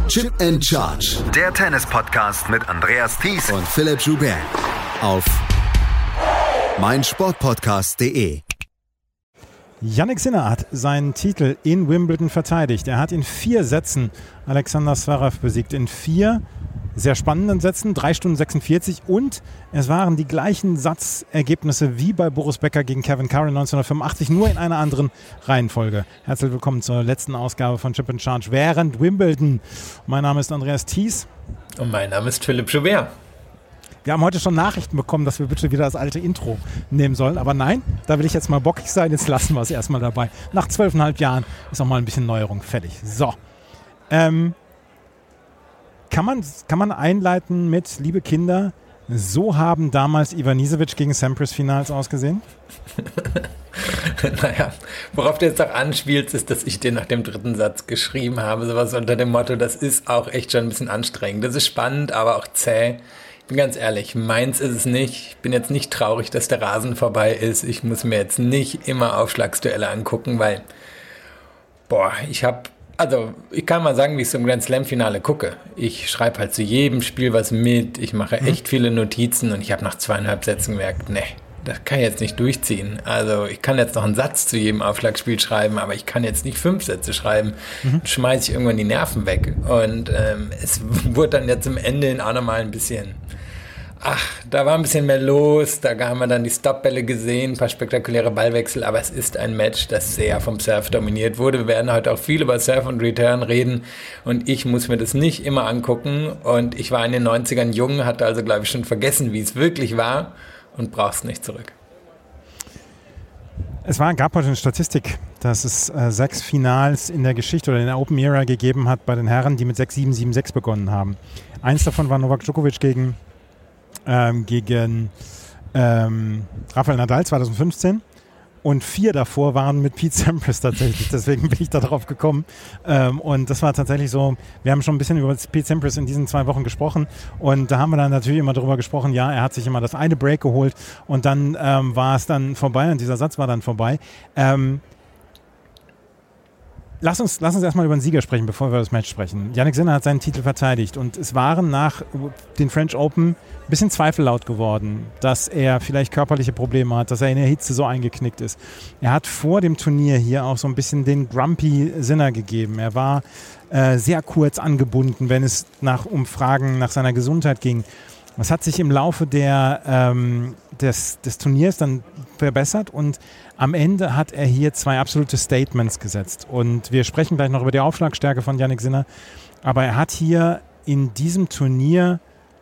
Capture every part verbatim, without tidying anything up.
Chip and Charge. Der Tennis-Podcast mit Andreas Thies und Philipp Joubert. Auf meinsportpodcast punkt de. Jannik Sinner hat seinen Titel in Wimbledon verteidigt. Er hat in vier Sätzen Alexander Zverev besiegt. In vier sehr spannenden Sätzen, drei Stunden sechsundvierzig. Und es waren die gleichen Satzergebnisse wie bei Boris Becker gegen Kevin Curran neunzehnhundertfünfundachtzig, nur in einer anderen Reihenfolge. Herzlich willkommen zur letzten Ausgabe von Chip and Charge während Wimbledon. Mein Name ist Andreas Thies. Und mein Name ist Philipp Joubert. Wir haben heute schon Nachrichten bekommen, dass wir bitte wieder das alte Intro nehmen sollen. Aber nein, da will ich jetzt mal bockig sein. Jetzt lassen wir es erstmal dabei. Nach zwölfeinhalb Jahren ist auch mal ein bisschen Neuerung fertig. So. Ähm, kann man, kann man einleiten mit, liebe Kinder, so haben damals Ivanisevic gegen Sampras Finals ausgesehen? Naja, worauf du jetzt auch anspielst, ist, dass ich dir nach dem dritten Satz geschrieben habe. Sowas unter dem Motto, das ist auch echt schon ein bisschen anstrengend. Das ist spannend, aber auch zäh. Ich bin ganz ehrlich, meins ist es nicht. Ich bin jetzt nicht traurig, dass der Rasen vorbei ist. Ich muss mir jetzt nicht immer Aufschlagsduelle angucken, weil, boah, ich habe, also ich kann mal sagen, wie ich zum Grand Slam Finale gucke. Ich schreibe halt zu jedem Spiel was mit, ich mache echt viele Notizen und ich habe nach zweieinhalb Sätzen gemerkt, nee, das kann ich jetzt nicht durchziehen. Also ich kann jetzt noch einen Satz zu jedem Aufschlagspiel schreiben, aber ich kann jetzt nicht fünf Sätze schreiben. Mhm. Schmeiße ich irgendwann die Nerven weg. Und ähm, es wurde dann ja zum Ende hin auch nochmal ein bisschen, ach, da war ein bisschen mehr los. Da haben wir dann die Stopbälle gesehen, ein paar spektakuläre Ballwechsel. Aber es ist ein Match, das sehr vom Surf dominiert wurde. Wir werden heute auch viel über Surf und Return reden. Und ich muss mir das nicht immer angucken. Und ich war in den neunzigern jung, hatte also, glaube ich, schon vergessen, wie es wirklich war. Und brauchst nicht zurück. Es war, gab heute eine Statistik, dass es äh, sechs Finals in der Geschichte oder in der Open Era gegeben hat bei den Herren, die mit sechs sieben, sieben sechs begonnen haben. Eins davon war Novak Djokovic gegen, ähm, gegen ähm, Rafael Nadal zweitausendfünfzehn. Und vier davor waren mit Pete Sampras tatsächlich. Deswegen bin ich da drauf gekommen. Ähm, und das war tatsächlich so, wir haben schon ein bisschen über Pete Sampras in diesen zwei Wochen gesprochen. Und da haben wir dann natürlich immer darüber gesprochen, ja, er hat sich immer das eine Break geholt und dann ähm, war es dann vorbei und dieser Satz war dann vorbei. Ähm, Lass uns, lass uns erstmal über den Sieger sprechen, bevor wir über das Match sprechen. Jannik Sinner hat seinen Titel verteidigt und es waren nach den French Open ein bisschen Zweifel laut geworden, dass er vielleicht körperliche Probleme hat, dass er in der Hitze so eingeknickt ist. Er hat vor dem Turnier hier auch so ein bisschen den Grumpy Sinner gegeben. Er war äh, sehr kurz angebunden, wenn es nach Umfragen nach seiner Gesundheit ging. Das hat sich im Laufe der, ähm, des, des Turniers dann verbessert und am Ende hat er hier zwei absolute Statements gesetzt. Und wir sprechen gleich noch über die Aufschlagstärke von Jannik Sinner. Aber er hat hier in diesem Turnier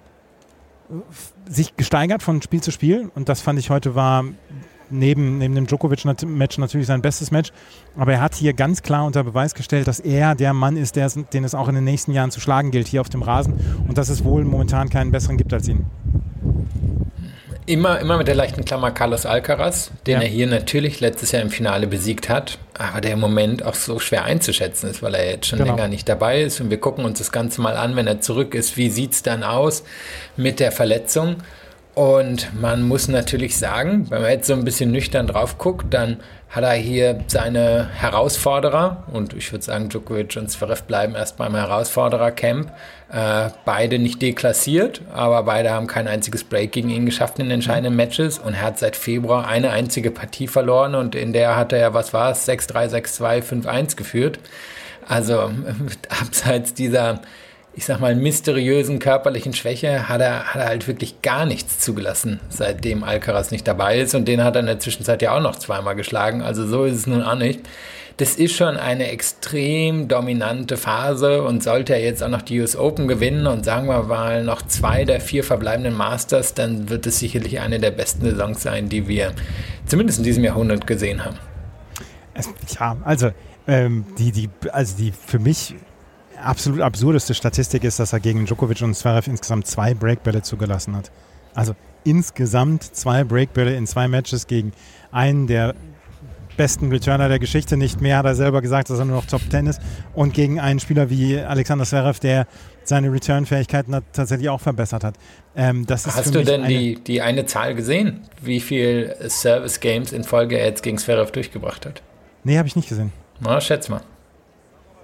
sich gesteigert von Spiel zu Spiel. Und das fand ich heute war neben, neben dem Djokovic-Match natürlich sein bestes Match. Aber er hat hier ganz klar unter Beweis gestellt, dass er der Mann ist, der, den es auch in den nächsten Jahren zu schlagen gilt hier auf dem Rasen. Und dass es wohl momentan keinen besseren gibt als ihn. Immer, immer mit der leichten Klammer Carlos Alcaraz, den ja. er hier natürlich letztes Jahr im Finale besiegt hat, aber der im Moment auch so schwer einzuschätzen ist, weil er jetzt schon genau. länger nicht dabei ist. Und wir gucken uns das Ganze mal an, wenn er zurück ist. Wie sieht es dann aus mit der Verletzung? Und man muss natürlich sagen, wenn man jetzt so ein bisschen nüchtern drauf guckt, dann hat er hier seine Herausforderer, und ich würde sagen, Djokovic und Zverev bleiben erst beim Herausforderer-Camp, äh, beide nicht deklassiert, aber beide haben kein einziges Break gegen ihn geschafft in den entscheidenden Matches und er hat seit Februar eine einzige Partie verloren und in der hat er, was war es, sechs drei, sechs zwei, fünf eins geführt. Also abseits dieser, ich sag mal, mysteriösen körperlichen Schwäche hat er, hat er halt wirklich gar nichts zugelassen, seitdem Alcaraz nicht dabei ist. Und den hat er in der Zwischenzeit ja auch noch zweimal geschlagen. Also so ist es nun auch nicht. Das ist schon eine extrem dominante Phase und sollte er jetzt auch noch die U S Open gewinnen und sagen wir mal noch zwei der vier verbleibenden Masters, dann wird es sicherlich eine der besten Saisons sein, die wir zumindest in diesem Jahrhundert gesehen haben. Es, ja, also, ähm, die, die, also die für mich absolut absurdeste Statistik ist, dass er gegen Djokovic und Zverev insgesamt zwei Breakbälle zugelassen hat. Also insgesamt zwei Breakbälle in zwei Matches gegen einen der besten Returner der Geschichte. Nicht mehr, hat er selber gesagt, dass er nur noch Top Ten ist. Und gegen einen Spieler wie Alexander Zverev, der seine Return-Fähigkeiten tatsächlich auch verbessert hat. Ähm, das ist Hast für du mich denn eine die, die eine Zahl gesehen, wie viel Service-Games in Folge er jetzt gegen Zverev durchgebracht hat? Nee, habe ich nicht gesehen. Na, schätz mal.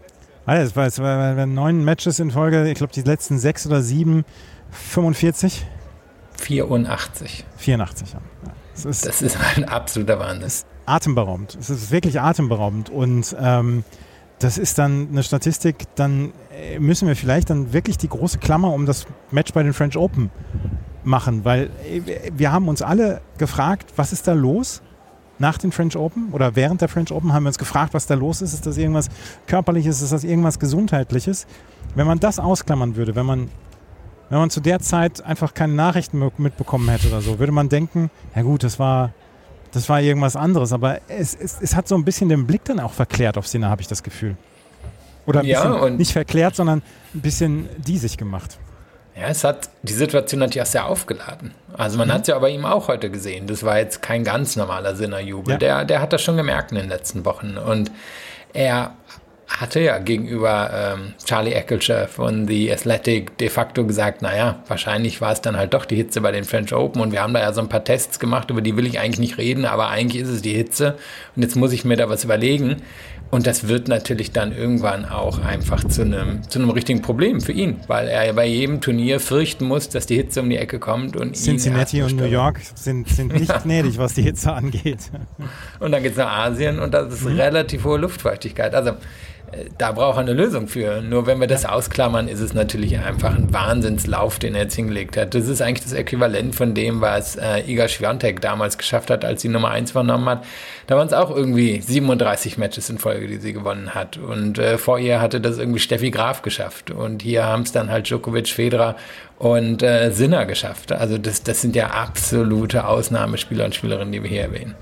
Es war, es war neun Matches in Folge, ich glaube die letzten sechs oder sieben, fünfundvierzig? vierundachtzig. vierundachtzig, ja. Das ist, das ist ein absoluter Wahnsinn. Das ist atemberaubend. Es ist wirklich atemberaubend. Und ähm, das ist dann eine Statistik, dann müssen wir vielleicht dann wirklich die große Klammer um das Match bei den French Open machen, weil wir haben uns alle gefragt, was ist da los nach den French Open oder während der French Open haben wir uns gefragt, was da los ist. Ist das irgendwas Körperliches, ist das irgendwas Gesundheitliches? Wenn man das ausklammern würde, wenn man Wenn man zu der Zeit einfach keine Nachrichten mitbekommen hätte oder so, würde man denken, ja gut, das war, das war irgendwas anderes. Aber es, es, es hat so ein bisschen den Blick dann auch verklärt auf Sinner, habe ich das Gefühl. Oder ein ja, bisschen, und nicht verklärt, sondern ein bisschen diesig gemacht. Ja, es hat die Situation natürlich auch sehr aufgeladen. Also man mhm. hat es ja bei ihm auch heute gesehen. Das war jetzt kein ganz normaler Sinner-Jubel. Ja. Der, der hat das schon gemerkt in den letzten Wochen. Und er hatte ja gegenüber ähm, Charlie Eccleshare von The Athletic de facto gesagt, naja, wahrscheinlich war es dann halt doch die Hitze bei den French Open und wir haben da ja so ein paar Tests gemacht, über die will ich eigentlich nicht reden, aber eigentlich ist es die Hitze und jetzt muss ich mir da was überlegen und das wird natürlich dann irgendwann auch einfach zu einem zu einem richtigen Problem für ihn, weil er bei jedem Turnier fürchten muss, dass die Hitze um die Ecke kommt und Cincinnati und New York sind, sind nicht ja. gnädig, was die Hitze angeht. Und dann geht es nach Asien und das ist mhm. relativ hohe Luftfeuchtigkeit, also da braucht er eine Lösung für. Nur wenn wir das ausklammern, ist es natürlich einfach ein Wahnsinnslauf, den er jetzt hingelegt hat. Das ist eigentlich das Äquivalent von dem, was äh, Iga Swiatek damals geschafft hat, als sie Nummer eins vernommen hat. Da waren es auch irgendwie siebenunddreißig Matches in Folge, die sie gewonnen hat. Und äh, vor ihr hatte das irgendwie Steffi Graf geschafft. Und hier haben es dann halt Djokovic, Federer und äh, Sinner geschafft. Also das, das sind ja absolute Ausnahmespieler und Spielerinnen, die wir hier erwähnen.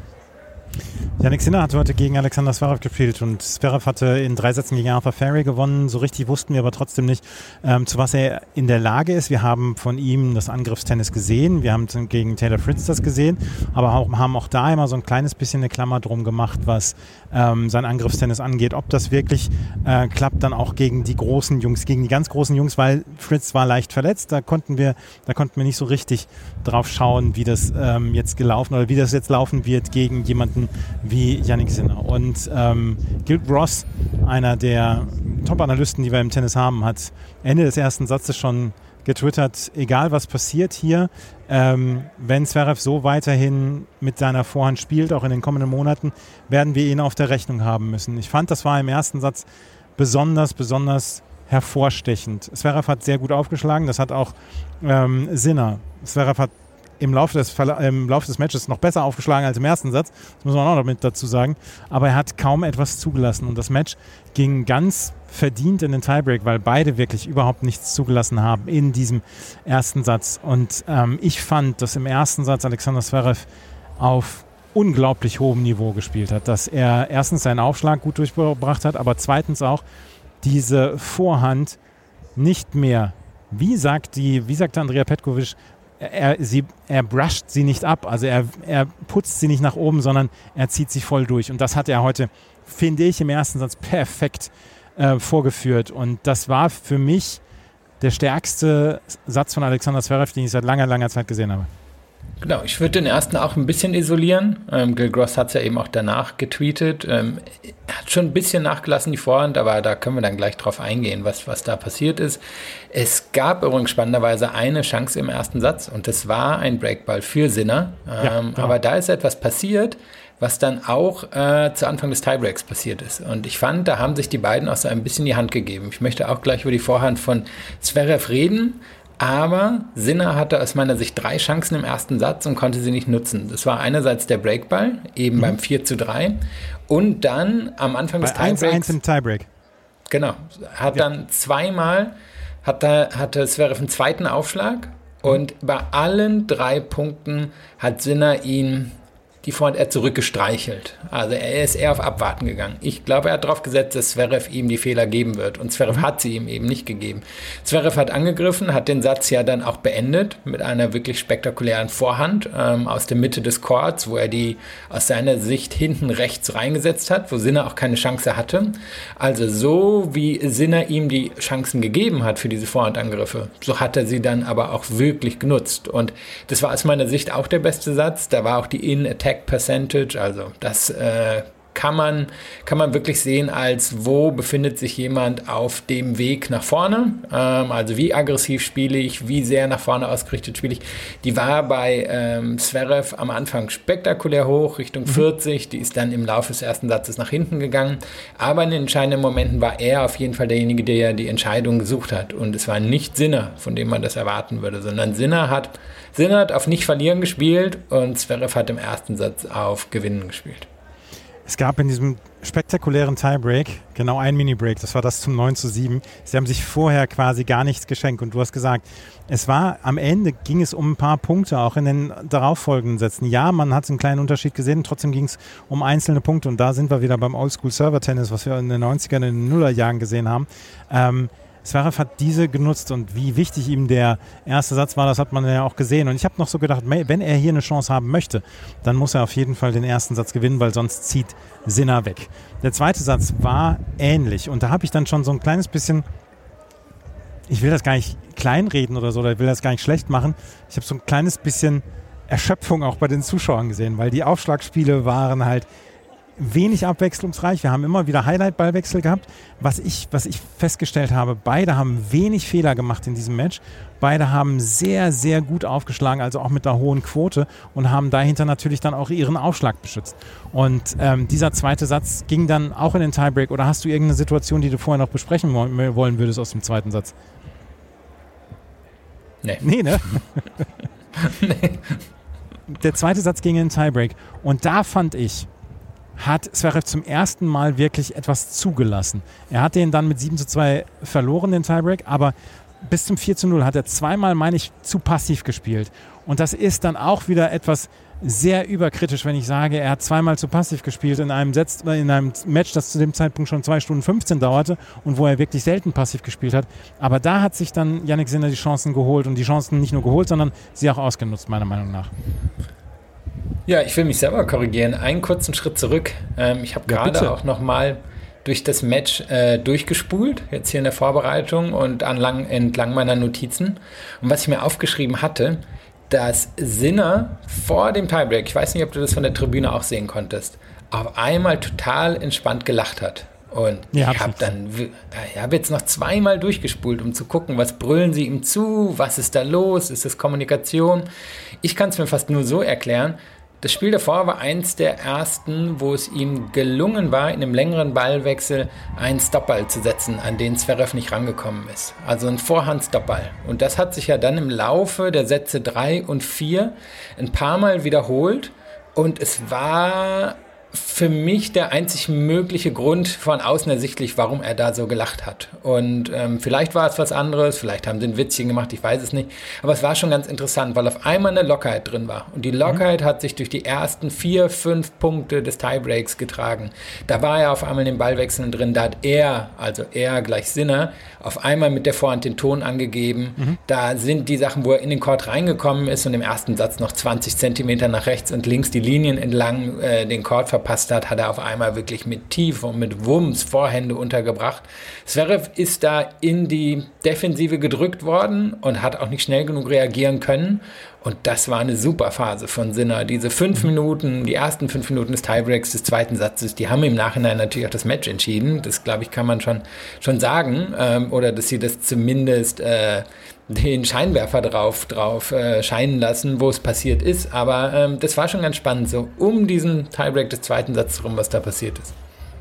Jannik Sinner hat heute gegen Alexander Zverev gespielt und Zverev hatte in drei Sätzen gegen Arthur Ferry gewonnen. So richtig wussten wir aber trotzdem nicht, ähm, zu was er in der Lage ist. Wir haben von ihm das Angriffstennis gesehen, wir haben gegen Taylor Fritz das gesehen, aber auch, haben auch da immer so ein kleines bisschen eine Klammer drum gemacht, was ähm, sein Angriffstennis angeht. Ob das wirklich äh, klappt dann auch gegen die großen Jungs, gegen die ganz großen Jungs, weil Fritz war leicht verletzt. Da konnten wir, da konnten wir nicht so richtig drauf schauen, wie das ähm, jetzt gelaufen oder wie das jetzt laufen wird gegen jemanden wie Jannik Sinner. Und ähm, Gil Ross, einer der Top-Analysten, die wir im Tennis haben, hat Ende des ersten Satzes schon getwittert, egal was passiert hier, ähm, wenn Zverev so weiterhin mit seiner Vorhand spielt, auch in den kommenden Monaten, werden wir ihn auf der Rechnung haben müssen. Ich fand, das war im ersten Satz besonders, besonders hervorstechend. Zverev hat sehr gut aufgeschlagen, das hat auch ähm, Sinner. Zverev hat im Laufe des, im Laufe des Matches noch besser aufgeschlagen als im ersten Satz. Das muss man auch noch mit dazu sagen. Aber er hat kaum etwas zugelassen. Und das Match ging ganz verdient in den Tiebreak, weil beide wirklich überhaupt nichts zugelassen haben in diesem ersten Satz. Und ähm, ich fand, dass im ersten Satz Alexander Zverev auf unglaublich hohem Niveau gespielt hat. Dass er erstens seinen Aufschlag gut durchgebracht hat, aber zweitens auch diese Vorhand nicht mehr, wie sagt die, wie sagte Andrea Petkovic, Er, sie, er brusht sie nicht ab, also er, er putzt sie nicht nach oben, sondern er zieht sie voll durch. Und das hat er heute, finde ich, im ersten Satz perfekt äh, vorgeführt. Und das war für mich der stärkste Satz von Alexander Zverev, den ich seit langer, langer Zeit gesehen habe. Genau, ich würde den ersten auch ein bisschen isolieren. Ähm, Gil Gross hat es ja eben auch danach getweetet. Ähm, er hat schon ein bisschen nachgelassen, die Vorhand, aber da können wir dann gleich drauf eingehen, was, was da passiert ist. Es gab übrigens spannenderweise eine Chance im ersten Satz und das war ein Breakball für Sinner. Ähm, ja, genau. Aber da ist etwas passiert, was dann auch äh, zu Anfang des Tiebreaks passiert ist. Und ich fand, da haben sich die beiden auch so ein bisschen die Hand gegeben. Ich möchte auch gleich über die Vorhand von Zverev reden. Aber Sinner hatte aus meiner Sicht drei Chancen im ersten Satz und konnte sie nicht nutzen. Das war einerseits der Breakball, eben mhm. beim vier zu drei. Und dann am Anfang Bei des Tiebreaks. eins eins im Tiebreak. Genau. Hat ja. dann zweimal, hat da, hatte Zverev einen zweiten Aufschlag. Und bei allen drei Punkten hat Sinner ihn die Vorhand eher zurückgestreichelt. Also er ist eher auf Abwarten gegangen. Ich glaube, er hat darauf gesetzt, dass Zverev ihm die Fehler geben wird. Und Zverev mhm. hat sie ihm eben nicht gegeben. Zverev hat angegriffen, hat den Satz ja dann auch beendet mit einer wirklich spektakulären Vorhand ähm, aus der Mitte des Courts, wo er die aus seiner Sicht hinten rechts reingesetzt hat, wo Sinner auch keine Chance hatte. Also so wie Sinner ihm die Chancen gegeben hat für diese Vorhandangriffe, so hat er sie dann aber auch wirklich genutzt. Und das war aus meiner Sicht auch der beste Satz. Da war auch die In-Attack Percentage, also das äh, kann man, kann man wirklich sehen, als wo befindet sich jemand auf dem Weg nach vorne. Ähm, also wie aggressiv spiele ich, wie sehr nach vorne ausgerichtet spiele ich. Die war bei ähm, Zverev am Anfang spektakulär hoch, Richtung vierzig. Die ist dann im Laufe des ersten Satzes nach hinten gegangen. Aber in den entscheidenden Momenten war er auf jeden Fall derjenige, der die Entscheidung gesucht hat. Und es war nicht Sinner, von dem man das erwarten würde, sondern Sinner hat, Sinner hat auf nicht verlieren gespielt und Zverev hat im ersten Satz auf Gewinnen gespielt. Es gab in diesem spektakulären Tiebreak genau ein Mini-Break, das war das zum neun zu sieben. Sie haben sich vorher quasi gar nichts geschenkt und du hast gesagt, es war am Ende, ging es um ein paar Punkte, auch in den darauffolgenden Sätzen. Ja, man hat einen kleinen Unterschied gesehen, trotzdem ging es um einzelne Punkte und da sind wir wieder beim Oldschool-Server-Tennis, was wir in den neunzigern, in den Nullerjahren gesehen haben. Ähm, Zverev hat diese genutzt und wie wichtig ihm der erste Satz war, das hat man ja auch gesehen. Und ich habe noch so gedacht, wenn er hier eine Chance haben möchte, dann muss er auf jeden Fall den ersten Satz gewinnen, weil sonst zieht Sinner weg. Der zweite Satz war ähnlich und da habe ich dann schon so ein kleines bisschen, ich will das gar nicht kleinreden oder so, oder ich will das gar nicht schlecht machen, ich habe so ein kleines bisschen Erschöpfung auch bei den Zuschauern gesehen, weil die Aufschlagspiele waren halt wenig abwechslungsreich. Wir haben immer wieder Highlight-Ballwechsel gehabt. Was ich, was ich festgestellt habe, beide haben wenig Fehler gemacht in diesem Match. Beide haben sehr, sehr gut aufgeschlagen, also auch mit einer hohen Quote und haben dahinter natürlich dann auch ihren Aufschlag beschützt. Und ähm, dieser zweite Satz ging dann auch in den Tiebreak. Oder hast du irgendeine Situation, die du vorher noch besprechen wollen würdest aus dem zweiten Satz? Nee. Nee, ne? Nee. Der zweite Satz ging in den Tiebreak. Und da fand ich, hat Zverev zum ersten Mal wirklich etwas zugelassen. Er hat den dann mit sieben zu zwei verloren, den Tiebreak, aber bis zum vier zu null hat er zweimal, meine ich, zu passiv gespielt. Und das ist dann auch wieder etwas sehr überkritisch, wenn ich sage, er hat zweimal zu passiv gespielt in einem, Setz, in einem Match, das zu dem Zeitpunkt schon zwei Stunden fünfzehn dauerte und wo er wirklich selten passiv gespielt hat. Aber da hat sich dann Jannik Sinner die Chancen geholt und die Chancen nicht nur geholt, sondern sie auch ausgenutzt, meiner Meinung nach. Ja, ich will mich selber korrigieren. Einen kurzen Schritt zurück. Ähm, ich habe ja, gerade bitte. auch nochmal durch das Match äh, durchgespult, jetzt hier in der Vorbereitung und anlang, entlang meiner Notizen. Und was ich mir aufgeschrieben hatte, dass Sinner vor dem Tiebreak, ich weiß nicht, ob du das von der Tribüne auch sehen konntest, auf einmal total entspannt gelacht hat. Und ja, ich habe dann, ich habe jetzt noch zweimal durchgespult, um zu gucken, was brüllen sie ihm zu, was ist da los, ist das Kommunikation? Ich kann es mir fast nur so erklären. Das Spiel davor war eins der ersten, wo es ihm gelungen war, in einem längeren Ballwechsel einen Stoppball zu setzen, an den Zverev nicht rangekommen ist. Also ein Vorhand-Stoppball. Und das hat sich ja dann im Laufe der Sätze drei und vier ein paar Mal wiederholt. Und es war für mich der einzig mögliche Grund von außen ersichtlich, warum er da so gelacht hat. Und ähm, vielleicht war es was anderes, vielleicht haben sie ein Witzchen gemacht, ich weiß es nicht. Aber es war schon ganz interessant, weil auf einmal eine Lockerheit drin war. Und die Lockerheit mhm. hat sich durch die ersten vier, fünf Punkte des Tiebreaks getragen. Da war er auf einmal in den Ballwechseln drin, da hat er, also er gleich Sinner, auf einmal mit der Vorhand den Ton angegeben. Mhm. Da sind die Sachen, wo er in den Court reingekommen ist und im ersten Satz noch zwanzig Zentimeter nach rechts und links die Linien entlang äh, den Court verpasst hat, hat er auf einmal wirklich mit Tiefe und mit Wumms Vorhände untergebracht. Zverev ist da in die Defensive gedrückt worden und hat auch nicht schnell genug reagieren können. Und das war eine super Phase von Sinner. Diese fünf Minuten, die ersten fünf Minuten des Tiebreaks des zweiten Satzes, die haben im Nachhinein natürlich auch das Match entschieden. Das, glaube ich, kann man schon, schon sagen. Ähm, oder dass sie das zumindest äh, den Scheinwerfer drauf, drauf äh, scheinen lassen, wo es passiert ist. Aber ähm, das war schon ganz spannend, so um diesen Tiebreak des zweiten Satzes rum, was da passiert ist.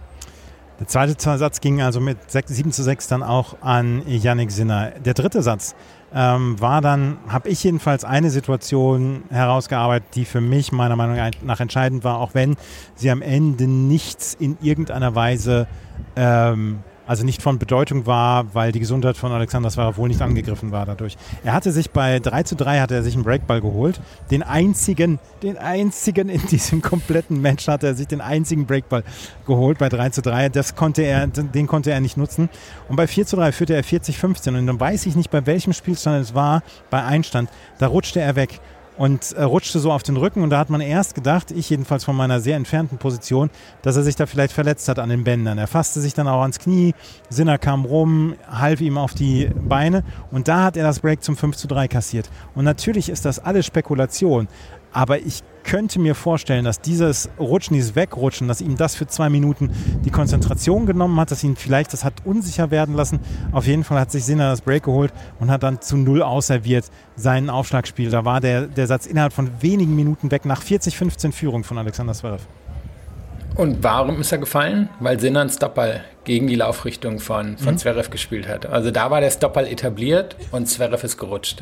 Der zweite Satz ging also mit sieben zu sechs dann auch an Jannik Sinner. Der dritte Satz ähm, war dann, habe ich jedenfalls eine Situation herausgearbeitet, die für mich meiner Meinung nach entscheidend war, auch wenn sie am Ende nichts in irgendeiner Weise ähm, also nicht von Bedeutung war, weil die Gesundheit von Alexander Zverev wohl nicht angegriffen war dadurch. Er hatte sich bei drei zu drei hatte er sich einen Breakball geholt. Den einzigen, den einzigen in diesem kompletten Match hatte er sich den einzigen Breakball geholt bei drei zu drei. Das konnte er, den konnte er nicht nutzen. Und bei vier zu drei führte er vierzig fünfzehn. Und dann weiß ich nicht, bei welchem Spielstand es war, bei Einstand. Da rutschte er weg. Und äh, rutschte so auf den Rücken und da hat man erst gedacht, ich jedenfalls von meiner sehr entfernten Position, dass er sich da vielleicht verletzt hat an den Bändern. Er fasste sich dann auch ans Knie, Sinner kam rum, half ihm auf die Beine und da hat er das Break zum fünf zu drei kassiert. Und natürlich ist das alles Spekulation, aber ich könnte mir vorstellen, dass dieses Rutschen, dieses Wegrutschen, dass ihm das für zwei Minuten die Konzentration genommen hat, dass ihn vielleicht das hat unsicher werden lassen. Auf jeden Fall hat sich Sinner das Break geholt und hat dann zu null ausserviert sein Aufschlagspiel. Da war der, der Satz innerhalb von wenigen Minuten weg nach vierzig fünfzehn Führung von Alexander Zverev. Und warum ist er gefallen? Weil Sinner einen Stoppball gegen die Laufrichtung von, von mhm. Zverev gespielt hat. Also da war der Stoppball etabliert und Zverev ist gerutscht.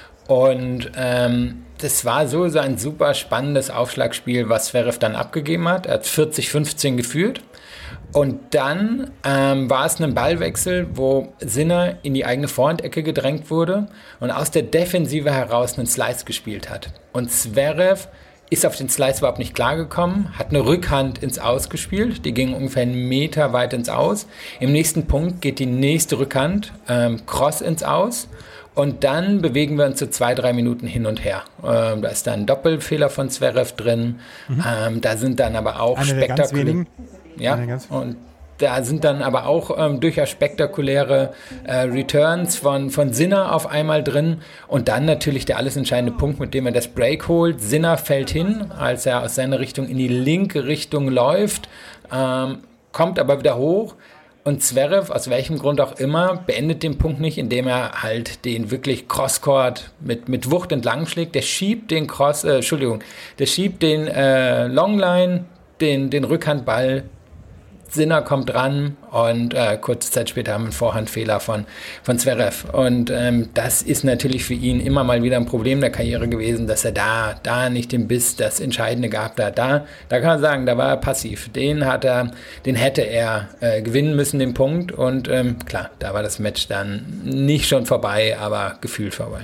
Und ähm, das war so, so ein super spannendes Aufschlagspiel, was Zverev dann abgegeben hat. Er hat vierzig fünfzehn geführt. Und dann ähm, war es ein Ballwechsel, wo Sinner in die eigene Vorhandecke gedrängt wurde und aus der Defensive heraus einen Slice gespielt hat. Und Zverev ist auf den Slice überhaupt nicht klargekommen, hat eine Rückhand ins Aus gespielt, die ging ungefähr einen Meter weit ins Aus. Im nächsten Punkt geht die nächste Rückhand, ähm, Cross ins Aus. Und dann bewegen wir uns so zwei, drei Minuten hin und her. Ähm, da ist dann ein Doppelfehler von Zverev drin. Mhm. Ähm, da sind dann aber auch spektakuläre... Ja, und da sind dann aber auch ähm, durchaus spektakuläre äh, Returns von, von Sinner auf einmal drin. Und dann natürlich der alles entscheidende Punkt, mit dem er das Break holt. Sinner fällt hin, als er aus seiner Richtung in die linke Richtung läuft, ähm, kommt aber wieder hoch. Und Zverev, aus welchem Grund auch immer, beendet den Punkt nicht, indem er halt den wirklich Crosscourt mit, mit Wucht entlang schlägt. Der schiebt den Cross, äh, Entschuldigung, der schiebt den äh, Longline, den, den Rückhandball. Sinner kommt dran und äh, kurze Zeit später haben wir einen Vorhandfehler von, von Zverev. Und ähm, das ist natürlich für ihn immer mal wieder ein Problem der Karriere gewesen, dass er da, da nicht den Biss, das Entscheidende gehabt hat. Da, da kann man sagen, da war er passiv. Den hat er, den hätte er äh, gewinnen müssen, den Punkt. Und ähm, klar, da war das Match dann nicht schon vorbei, aber gefühlt vorbei.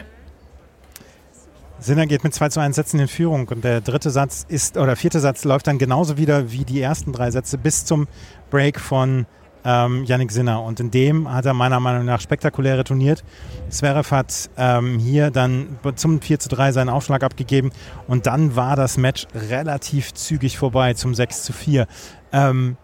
Sinner geht mit zwei zu eins Sätzen in Führung und der dritte Satz ist, oder vierte Satz läuft dann genauso wieder wie die ersten drei Sätze bis zum Break von ähm, Jannik Sinner. Und in dem hat er meiner Meinung nach spektakulär retourniert. Zverev hat ähm, hier dann zum vier zu drei seinen Aufschlag abgegeben und dann war das Match relativ zügig vorbei zum sechs zu vier. Ähm,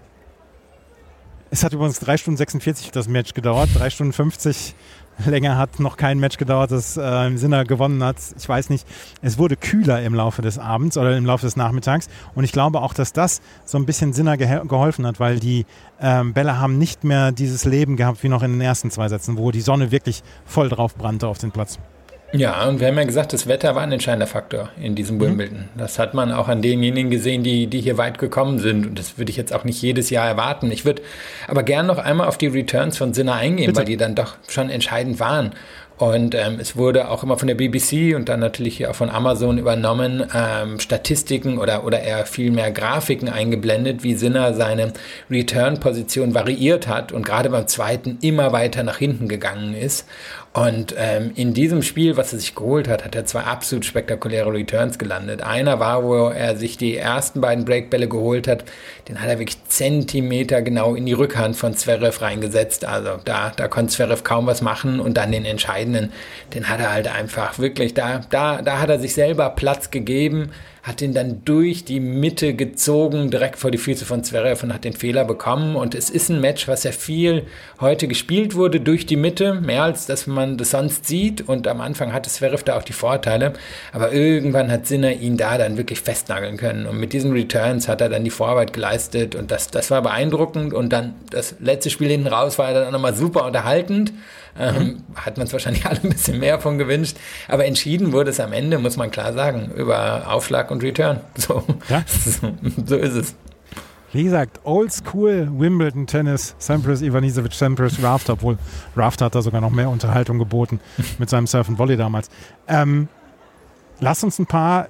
es hat übrigens drei Stunden sechsundvierzig das Match gedauert, drei Stunden fünfzig. Länger hat noch kein Match gedauert, das äh, Sinner gewonnen hat. Ich weiß nicht, es wurde kühler im Laufe des Abends oder im Laufe des Nachmittags und ich glaube auch, dass das so ein bisschen Sinner ge- geholfen hat, weil die ähm, Bälle haben nicht mehr dieses Leben gehabt wie noch in den ersten zwei Sätzen, wo die Sonne wirklich voll drauf brannte auf den Platz. Ja, und wir haben ja gesagt, das Wetter war ein entscheidender Faktor in diesem mhm. Wimbledon. Das hat man auch an denjenigen gesehen, die, die hier weit gekommen sind. Und das würde ich jetzt auch nicht jedes Jahr erwarten. Ich würde aber gerne noch einmal auf die Returns von Sinner eingehen, Bitte. Weil die dann doch schon entscheidend waren. Und ähm, es wurde auch immer von der B B C und dann natürlich hier auch von Amazon übernommen, ähm, Statistiken oder, oder eher viel mehr Grafiken eingeblendet, wie Sinner seine Return-Position variiert hat und gerade beim zweiten immer weiter nach hinten gegangen ist. Und ähm, in diesem Spiel, was er sich geholt hat, hat er zwei absolut spektakuläre Returns gelandet. Einer war, wo er sich die ersten beiden Breakbälle geholt hat, den hat er wirklich Zentimeter genau in die Rückhand von Zverev reingesetzt. Also da, da konnte Zverev kaum was machen und dann den entscheidenden, den hat er halt einfach wirklich, da, da, da hat er sich selber Platz gegeben, hat ihn dann durch die Mitte gezogen, direkt vor die Füße von Zverev und hat den Fehler bekommen. Und es ist ein Match, was ja viel heute gespielt wurde durch die Mitte, mehr als dass man das sonst sieht. Und am Anfang hatte Zverev da auch die Vorteile. Aber irgendwann hat Sinner ihn da dann wirklich festnageln können. Und mit diesen Returns hat er dann die Vorarbeit geleistet. Und das, das war beeindruckend. Und dann das letzte Spiel hinten raus war dann auch nochmal super unterhaltend. Ähm, mhm. Hat man es wahrscheinlich alle ein bisschen mehr von gewünscht. Aber entschieden wurde es am Ende, muss man klar sagen, über Aufschlag und Return. So, ja. so, so ist es. Wie gesagt, Oldschool Wimbledon Tennis, Sampras, Ivanisevic, Sampras, Rafter, obwohl Rafter hat da sogar noch mehr Unterhaltung geboten mit seinem Surf and Volley damals. Ähm, lass uns ein paar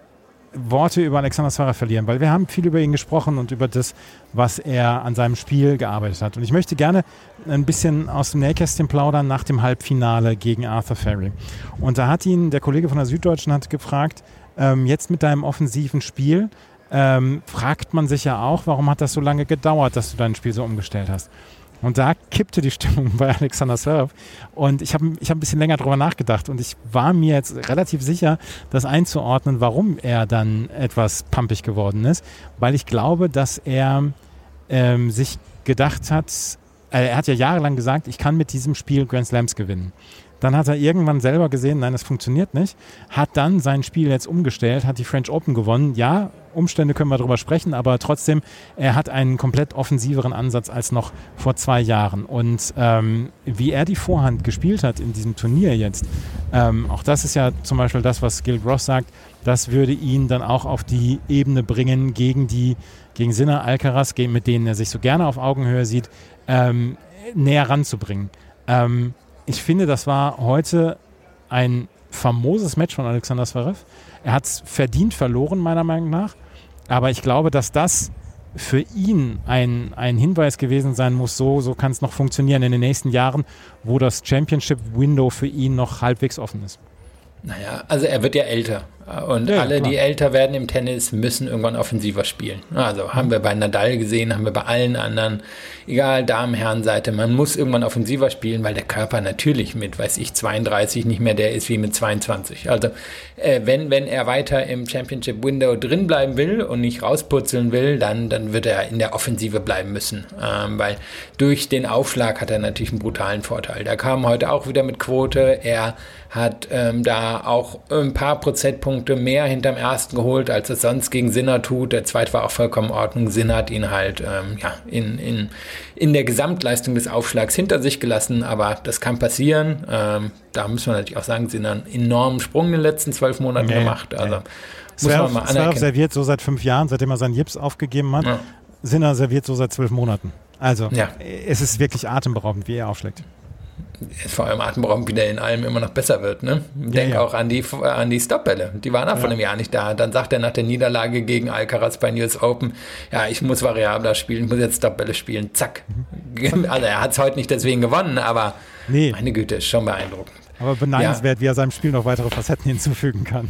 Worte über Alexander Zverev verlieren, weil wir haben viel über ihn gesprochen und über das, was er an seinem Spiel gearbeitet hat. Und ich möchte gerne ein bisschen aus dem Nähkästchen plaudern nach dem Halbfinale gegen Arthur Ferry. Und da hat ihn der Kollege von der Süddeutschen hat gefragt, ähm, jetzt mit deinem offensiven Spiel, ähm, fragt man sich ja auch, warum hat das so lange gedauert, dass du dein Spiel so umgestellt hast? Und da kippte die Stimmung bei Alexander Zverev. Und ich habe ich hab ein bisschen länger drüber nachgedacht. Und ich war mir jetzt relativ sicher, das einzuordnen, warum er dann etwas pumpig geworden ist. Weil ich glaube, dass er ähm, sich gedacht hat, äh, er hat ja jahrelang gesagt, ich kann mit diesem Spiel Grand Slams gewinnen. Dann hat er irgendwann selber gesehen, nein, das funktioniert nicht, hat dann sein Spiel jetzt umgestellt, hat die French Open gewonnen. Ja, Umstände können wir darüber sprechen, aber trotzdem, er hat einen komplett offensiveren Ansatz als noch vor zwei Jahren. Und ähm, wie er die Vorhand gespielt hat in diesem Turnier jetzt, ähm, auch das ist ja zum Beispiel das, was Gil Gross sagt, das würde ihn dann auch auf die Ebene bringen gegen die, gegen Sinner, Alcaraz, mit denen er sich so gerne auf Augenhöhe sieht, ähm, näher ranzubringen. Ähm, Ich finde, das war heute ein famoses Match von Alexander Zverev. Er hat es verdient verloren, meiner Meinung nach. Aber ich glaube, dass das für ihn ein, ein Hinweis gewesen sein muss, so, so kann es noch funktionieren in den nächsten Jahren, wo das Championship-Window für ihn noch halbwegs offen ist. Naja, also er wird ja älter. Und ja, alle, klar. die älter werden im Tennis, müssen irgendwann offensiver spielen. Also haben wir bei Nadal gesehen, haben wir bei allen anderen, egal Damen-, Herrenseite, man muss irgendwann offensiver spielen, weil der Körper natürlich mit, weiß ich, zweiunddreißig nicht mehr der ist wie mit zweiundzwanzig. Also äh, wenn, wenn er weiter im Championship-Window drin bleiben will und nicht rauspurzeln will, dann, dann wird er in der Offensive bleiben müssen. Ähm, weil durch den Aufschlag hat er natürlich einen brutalen Vorteil. Der kam heute auch wieder mit Quote, er hat ähm, da auch ein paar Prozentpunkte mehr hinterm ersten geholt, als es sonst gegen Sinner tut. Der zweite war auch vollkommen in Ordnung. Sinner hat ihn halt ähm, ja, in, in, in der Gesamtleistung des Aufschlags hinter sich gelassen, aber das kann passieren. Ähm, da müssen wir natürlich auch sagen, Sinner einen enormen Sprung in den letzten zwölf Monaten nee, gemacht. Also nee. muss man mal anerkennen. Zverev serviert so seit fünf Jahren, seitdem er seinen Jips aufgegeben hat. Ja. Sinner serviert so seit zwölf Monaten. Also ja. Es ist wirklich atemberaubend, wie er aufschlägt. Ist vor allem atemberaubend, wie der in allem immer noch besser wird. Ne? Denk ja, ja. auch an die, an die Stopbälle. Die waren auch ja. vor einem Jahr nicht da. Dann sagt er nach der Niederlage gegen Alcaraz bei U S Open, ja, ich muss variabler spielen, ich muss jetzt Stopbälle spielen. Zack. Mhm. Also er hat es heute nicht deswegen gewonnen, aber nee. meine Güte, ist schon beeindruckend. Aber beneidenswert, ja. wie er seinem Spiel noch weitere Facetten hinzufügen kann.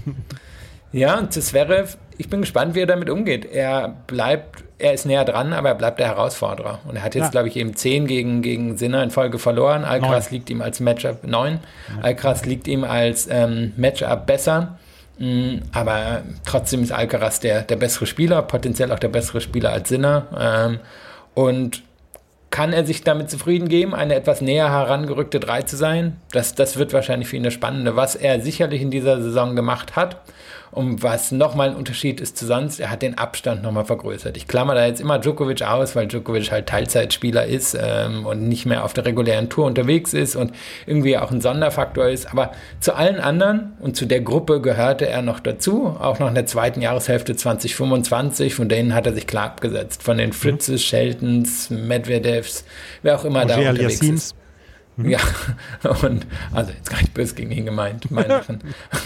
Ja, und Zverev, ich bin gespannt, wie er damit umgeht. Er bleibt, er ist näher dran, aber er bleibt der Herausforderer. Und er hat jetzt, ja. glaube ich, eben zehn gegen, gegen Sinner in Folge verloren. Alcaraz liegt ihm als Matchup neun. Ja. Alcaraz liegt ihm als ähm, Matchup besser. Mhm, aber trotzdem ist Alcaraz der, der bessere Spieler, potenziell auch der bessere Spieler als Sinner. Ähm, und kann er sich damit zufrieden geben, eine etwas näher herangerückte drei zu sein? Das, das wird wahrscheinlich für ihn das Spannende. Was er sicherlich in dieser Saison gemacht hat und was nochmal ein Unterschied ist zu sonst, er hat den Abstand nochmal vergrößert. Ich klammer da jetzt immer Djokovic aus, weil Djokovic halt Teilzeitspieler ist ähm, und nicht mehr auf der regulären Tour unterwegs ist und irgendwie auch ein Sonderfaktor ist. Aber zu allen anderen und zu der Gruppe gehörte er noch dazu, auch noch in der zweiten Jahreshälfte zwanzig fünfundzwanzig, von denen hat er sich klar abgesetzt. Von den Fritzes, mhm. Sheltons, Medvedevs, wer auch immer Roger da unterwegs Yassins. ist. Mhm. Ja, und also jetzt gar nicht böse gegen ihn gemeint, mein Lachen.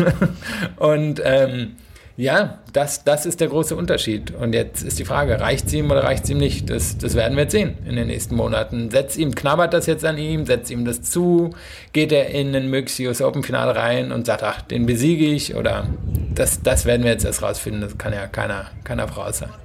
Und ähm, ja, das, das ist der große Unterschied. Und jetzt ist die Frage, reicht es ihm oder reicht es ihm nicht? Das, das werden wir jetzt sehen in den nächsten Monaten. Setzt ihm, knabbert das jetzt an ihm, setzt ihm das zu, geht er in ein mögliches U S Open-Finale rein und sagt, ach, den besiege ich, oder das, das werden wir jetzt erst rausfinden, das kann ja keiner, keiner voraus sein.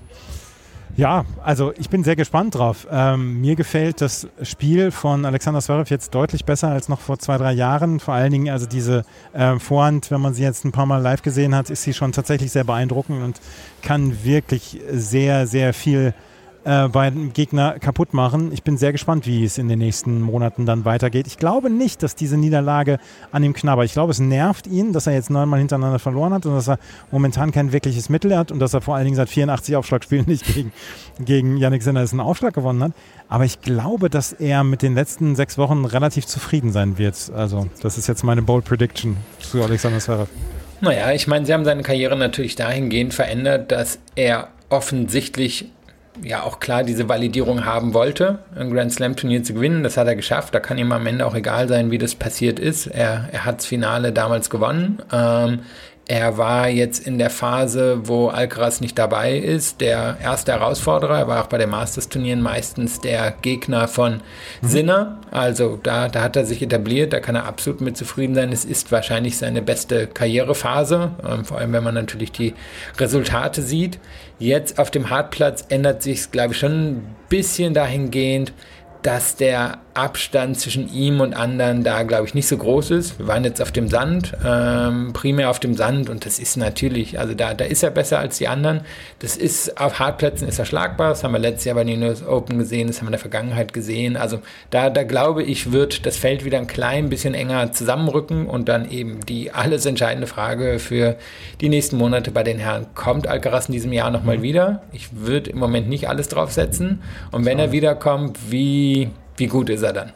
Ja, also ich bin sehr gespannt drauf. Ähm, mir gefällt das Spiel von Alexander Zverev jetzt deutlich besser als noch vor zwei, drei Jahren. Vor allen Dingen also diese äh, Vorhand, wenn man sie jetzt ein paar Mal live gesehen hat, ist sie schon tatsächlich sehr beeindruckend und kann wirklich sehr, sehr viel äh, bei dem Gegner kaputt machen. Ich bin sehr gespannt, wie es in den nächsten Monaten dann weitergeht. Ich glaube nicht, dass diese Niederlage an ihm knabbert. Ich glaube, es nervt ihn, dass er jetzt neunmal hintereinander verloren hat und dass er momentan kein wirkliches Mittel hat und dass er vor allen Dingen seit vierundachtzig Aufschlagspielen nicht gegen, gegen Jannik Sinner einen Aufschlag gewonnen hat. Aber ich glaube, dass er mit den letzten sechs Wochen relativ zufrieden sein wird. Also das ist jetzt meine Bold Prediction zu Alexander Zverev. Naja, ich meine, sie haben seine Karriere natürlich dahingehend verändert, dass er offensichtlich ja auch klar diese Validierung haben wollte, ein Grand Slam Turnier zu gewinnen. Das hat er geschafft. Da kann ihm am Ende auch egal sein, wie das passiert ist. Er, er hat das Finale damals gewonnen. Ähm, er war jetzt in der Phase, wo Alcaraz nicht dabei ist, der erste Herausforderer. Er war auch bei den Masters-Turnieren meistens der Gegner von mhm. Sinner. Also da, da hat er sich etabliert. Da kann er absolut mit zufrieden sein. Es ist wahrscheinlich seine beste Karrierephase, ähm, vor allem wenn man natürlich die Resultate sieht. Jetzt auf dem Hartplatz ändert sich es, glaube ich, schon ein bisschen dahingehend, dass der Abstand zwischen ihm und anderen da, glaube ich, nicht so groß ist. Wir waren jetzt auf dem Sand, ähm, primär auf dem Sand und das ist natürlich, also da, da ist er besser als die anderen. Das ist, auf Hartplätzen ist er schlagbar, das haben wir letztes Jahr bei den U S Open gesehen, das haben wir in der Vergangenheit gesehen. Also da, da glaube ich, wird das Feld wieder ein klein bisschen enger zusammenrücken und dann eben die alles entscheidende Frage für die nächsten Monate bei den Herren, kommt Alcaraz in diesem Jahr nochmal wieder? Ich würde im Moment nicht alles drauf setzen und wenn er wiederkommt, wie... Wie gut ist er dann?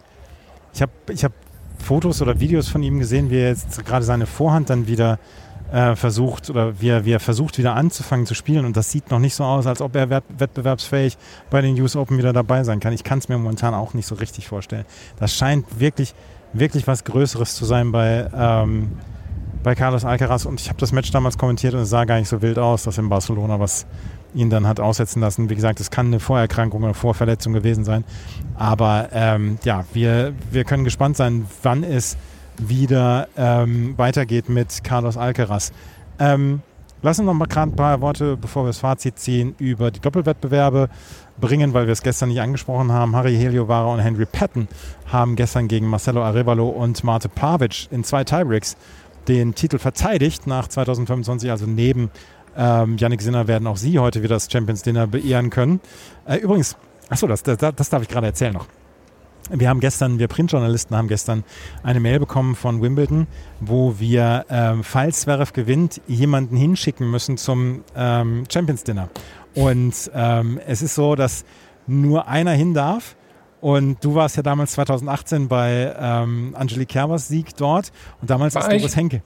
Ich habe ich hab Fotos oder Videos von ihm gesehen, wie er jetzt gerade seine Vorhand dann wieder äh, versucht oder wie er, wie er versucht wieder anzufangen zu spielen und das sieht noch nicht so aus, als ob er wett- wettbewerbsfähig bei den U S Open wieder dabei sein kann. Ich kann es mir momentan auch nicht so richtig vorstellen. Das scheint wirklich, wirklich was Größeres zu sein bei, ähm, bei Carlos Alcaraz und ich habe das Match damals kommentiert und es sah gar nicht so wild aus, dass in Barcelona was ihn dann hat aussetzen lassen. Wie gesagt, es kann eine Vorerkrankung oder Vorverletzung gewesen sein. Aber ähm, ja, wir, wir können gespannt sein, wann es wieder ähm, weitergeht mit Carlos Alcaraz. Ähm, lass uns noch mal gerade ein paar Worte, bevor wir das Fazit ziehen, über die Doppelwettbewerbe bringen, weil wir es gestern nicht angesprochen haben. Harry Heliovara und Henry Patton haben gestern gegen Marcelo Arévalo und Mate Pavic in zwei Tiebreaks den Titel verteidigt nach zwanzig fünfundzwanzig, also neben Ähm, Jannik Sinner werden auch Sie heute wieder das Champions Dinner beehren können. Äh, übrigens, achso, das, das, das darf ich gerade erzählen noch. Wir haben gestern, wir Printjournalisten haben gestern eine Mail bekommen von Wimbledon, wo wir, ähm, falls Zverev gewinnt, jemanden hinschicken müssen zum ähm, Champions Dinner. Und ähm, es ist so, dass nur einer hin darf. Und du warst ja damals zwanzig achtzehn bei ähm, Angelique Kerbers Sieg dort. Und damals War ist ich? Doris Henke.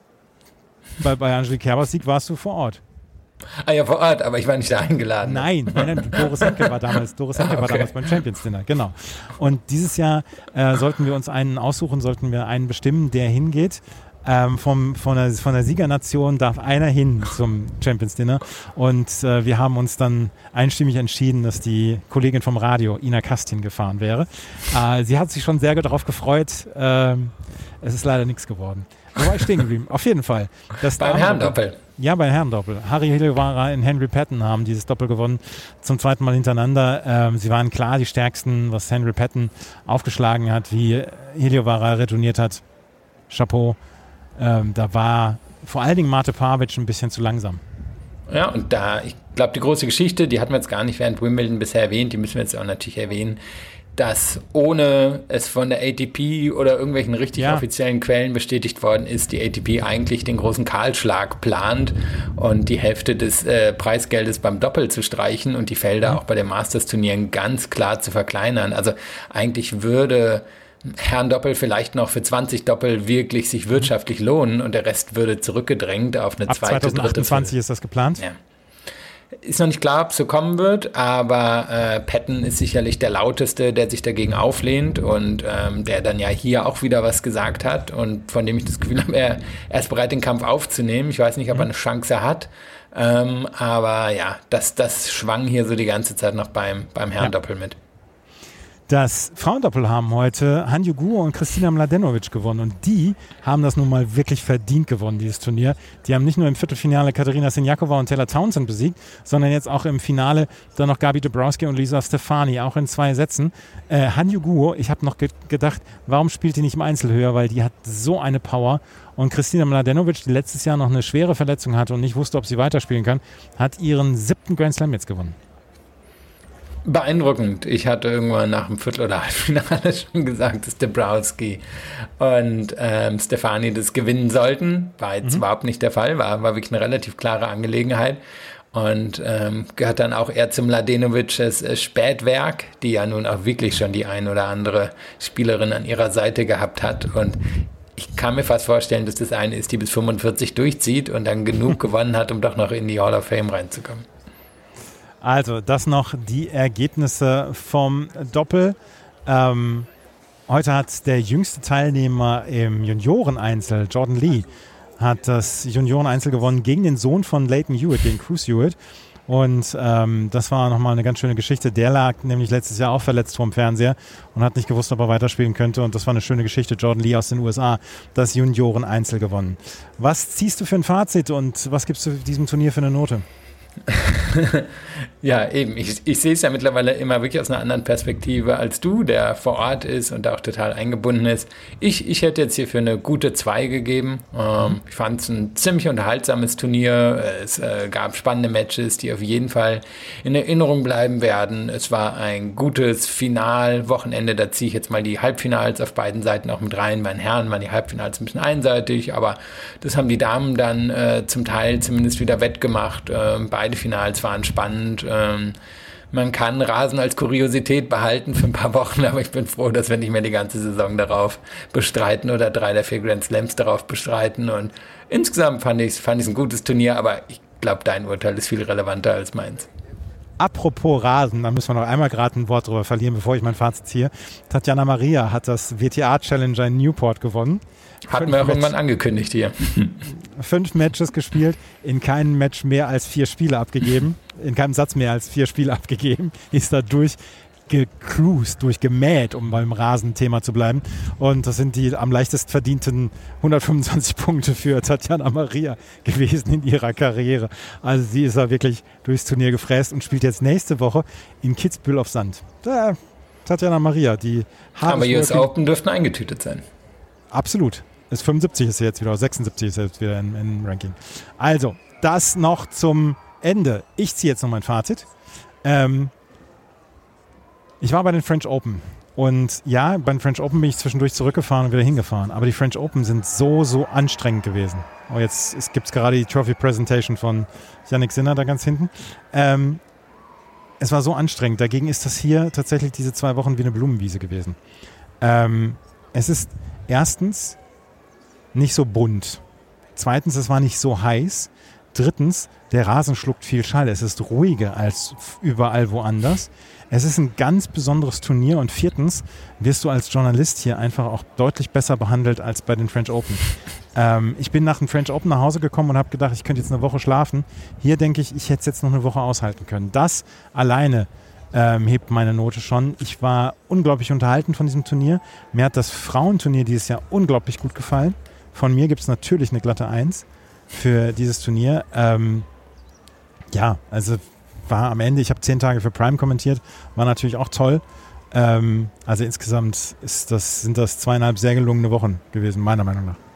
Bei, bei Angelique Kerbers Sieg warst du vor Ort. Ah ja, vor Ort, aber ich war nicht da eingeladen. Nein, nein, nein, Doris Henke war damals, Doris Henke Ah, okay. war damals beim Champions Dinner, genau. Und dieses Jahr äh, sollten wir uns einen aussuchen, sollten wir einen bestimmen, der hingeht. Ähm, vom, von, der, von der Siegernation darf einer hin zum Champions Dinner. Und äh, wir haben uns dann einstimmig entschieden, dass die Kollegin vom Radio, Ina Kastin, gefahren wäre. Äh, sie hat sich schon sehr darauf gefreut. Ähm, es ist leider nichts geworden. Wo war ich stehen geblieben? Auf jeden Fall. Das Beim Herrendoppel. Ja, beim Herrendoppel. Harry Heliovara und Henry Patton haben dieses Doppel gewonnen, zum zweiten Mal hintereinander. Ähm, sie waren klar die Stärksten, was Henry Patton aufgeschlagen hat, wie Heliovara retourniert hat. Chapeau. Ähm, da war vor allen Dingen Mate Pavic ein bisschen zu langsam. Ja, und da, ich glaube, die große Geschichte, die hatten wir jetzt gar nicht während Wimbledon bisher erwähnt, die müssen wir jetzt auch natürlich erwähnen, dass ohne es von der A T P oder irgendwelchen richtig ja. offiziellen Quellen bestätigt worden ist, die A T P eigentlich den großen Kahlschlag plant und die Hälfte des äh, Preisgeldes beim Doppel zu streichen und die Felder mhm. auch bei den Masters-Turnieren ganz klar zu verkleinern. Also eigentlich würde Herrendoppel vielleicht noch für zwanzig Doppel wirklich sich wirtschaftlich lohnen und der Rest würde zurückgedrängt auf eine Ab zweite, zwanzig achtundzwanzig dritte. ist das geplant? Ja. Ist noch nicht klar, ob es so kommen wird, aber äh, Patton ist sicherlich der Lauteste, der sich dagegen auflehnt und ähm, der dann ja hier auch wieder was gesagt hat und von dem ich das Gefühl habe, er, er ist bereit, den Kampf aufzunehmen. Ich weiß nicht, ob er eine Chance hat, ähm, aber ja, das, das schwang hier so die ganze Zeit noch beim, beim Herrendoppel mit. Das Frauendoppel haben heute Hanyu Guo und Kristina Mladenovic gewonnen und die haben das nun mal wirklich verdient gewonnen, dieses Turnier. Die haben nicht nur im Viertelfinale Katerina Siniakova und Taylor Townsend besiegt, sondern jetzt auch im Finale dann noch Gabi Dabrowski und Lisa Stefani, auch in zwei Sätzen. Äh, Hanyu Guo, ich habe noch ge- gedacht, warum spielt die nicht im Einzel höher, weil die hat so eine Power. Und Kristina Mladenovic, die letztes Jahr noch eine schwere Verletzung hatte und nicht wusste, ob sie weiterspielen kann, hat ihren siebten Grand Slam jetzt gewonnen. Beeindruckend. Ich hatte irgendwann nach dem Viertel- oder Halbfinale schon gesagt, dass Dabrowski und ähm, Stefani das gewinnen sollten. War jetzt mhm. überhaupt nicht der Fall, war, war wirklich eine relativ klare Angelegenheit. Und ähm, gehört dann auch eher zum Mladenovics äh, Spätwerk, die ja nun auch wirklich schon die ein oder andere Spielerin an ihrer Seite gehabt hat. Und ich kann mir fast vorstellen, dass das eine ist, die bis fünfundvierzig durchzieht und dann genug gewonnen hat, um doch noch in die Hall of Fame reinzukommen. Also, das noch die Ergebnisse vom Doppel. Ähm, heute hat der jüngste Teilnehmer im Junioreneinzel, Jordan Lee, hat das Junioreneinzel gewonnen gegen den Sohn von Leighton Hewitt, gegen Cruz Hewitt. Und ähm, das war nochmal eine ganz schöne Geschichte. Der lag nämlich letztes Jahr auch verletzt vorm Fernseher und hat nicht gewusst, ob er weiterspielen könnte. Und das war eine schöne Geschichte. Jordan Lee aus den U S A, das Junioreneinzel gewonnen. Was ziehst du für ein Fazit und was gibst du diesem Turnier für eine Note? Ja, eben. Ich, ich sehe es ja mittlerweile immer wirklich aus einer anderen Perspektive als du, der vor Ort ist und da auch total eingebunden ist. Ich, ich hätte jetzt hier für eine gute zwei gegeben. Ähm, ich fand es ein ziemlich unterhaltsames Turnier. Es äh, gab spannende Matches, die auf jeden Fall in Erinnerung bleiben werden. Es war ein gutes Finalwochenende. Da ziehe ich jetzt mal die Halbfinals auf beiden Seiten auch mit rein. Bei den Herren waren die Halbfinals ein bisschen einseitig, aber das haben die Damen dann äh, zum Teil zumindest wieder wettgemacht. Äh, beide Finals waren spannend. Ähm, man kann Rasen als Kuriosität behalten für ein paar Wochen, aber ich bin froh, dass wir nicht mehr die ganze Saison darauf bestreiten oder drei der vier Grand Slams darauf bestreiten. Und insgesamt fand ich es fand ich's ein gutes Turnier, aber ich glaube, dein Urteil ist viel relevanter als meins. Apropos Rasen, da müssen wir noch einmal gerade ein Wort drüber verlieren, bevor ich mein Fazit ziehe. Tatjana Maria hat das W T A Challenger in Newport gewonnen. Hatten wir auch irgendwann angekündigt hier. Fünf Matches gespielt, in keinem Match mehr als vier Spiele abgegeben, in keinem Satz mehr als vier Spiele abgegeben, ist da durchgecruised, durchgemäht, um beim Rasenthema zu bleiben. Und das sind die am leichtesten verdienten hundertfünfundzwanzig Punkte für Tatjana Maria gewesen in ihrer Karriere. Also sie ist da wirklich durchs Turnier gefräst und spielt jetzt nächste Woche in Kitzbühel auf Sand. Da, Tatjana Maria, die Aber U S Open dürften eingetütet sein. Absolut. Ist fünfundsiebzig ist sie jetzt wieder, sechsundsiebzig ist sie jetzt wieder im, im Ranking. Also, das noch zum Ende. Ich ziehe jetzt noch mein Fazit. Ähm, ich war bei den French Open. Und ja, bei den French Open bin ich zwischendurch zurückgefahren und wieder hingefahren. Aber die French Open sind so, so anstrengend gewesen. Oh, jetzt gibt es gerade die Trophy Presentation von Jannik Sinner da ganz hinten. Ähm, es war so anstrengend. Dagegen ist das hier tatsächlich diese zwei Wochen wie eine Blumenwiese gewesen. Ähm, es ist erstens nicht so bunt. Zweitens, es war nicht so heiß. Drittens, der Rasen schluckt viel Schall. Es ist ruhiger als überall woanders. Es ist ein ganz besonderes Turnier. Und viertens, wirst du als Journalist hier einfach auch deutlich besser behandelt als bei den French Open. Ähm, ich bin nach dem French Open nach Hause gekommen und habe gedacht, ich könnte jetzt eine Woche schlafen. Hier denke ich, ich hätte es jetzt noch eine Woche aushalten können. Das alleine Ähm, hebt meine Note schon. Ich war unglaublich unterhalten von diesem Turnier. Mir hat das Frauenturnier dieses Jahr unglaublich gut gefallen. Von mir gibt es natürlich eine glatte Eins für dieses Turnier. Ähm, ja, also war am Ende, ich habe zehn Tage für Prime kommentiert, war natürlich auch toll. Ähm, also insgesamt ist das, sind das zweieinhalb sehr gelungene Wochen gewesen, meiner Meinung nach.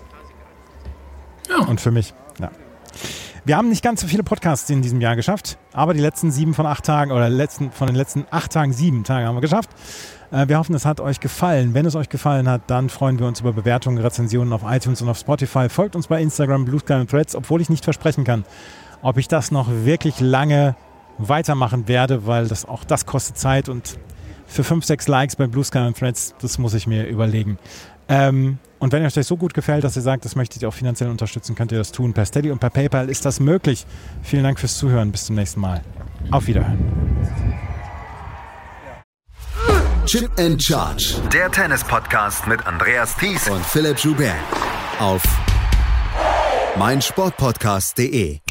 Ja. Und für mich, ja. Wir haben nicht ganz so viele Podcasts in diesem Jahr geschafft, aber die letzten sieben von acht Tagen oder letzten, von den letzten acht Tagen sieben Tage haben wir geschafft. Äh, wir hoffen, es hat euch gefallen. Wenn es euch gefallen hat, dann freuen wir uns über Bewertungen, Rezensionen auf iTunes und auf Spotify. Folgt uns bei Instagram, Blue Sky und Threads, obwohl ich nicht versprechen kann, ob ich das noch wirklich lange weitermachen werde, weil das auch das kostet Zeit und für fünf, sechs Likes bei Blue Sky und Threads, das muss ich mir überlegen. Ähm, und wenn euch das so gut gefällt, dass ihr sagt, das möchtet ihr auch finanziell unterstützen, könnt ihr das tun. Per Steady und per PayPal ist das möglich. Vielen Dank fürs Zuhören. Bis zum nächsten Mal. Auf Wiederhören. Chip and Charge. Der Tennis-Podcast mit Andreas Thies und Philipp Joubert. Auf meinsportpodcast punkt de.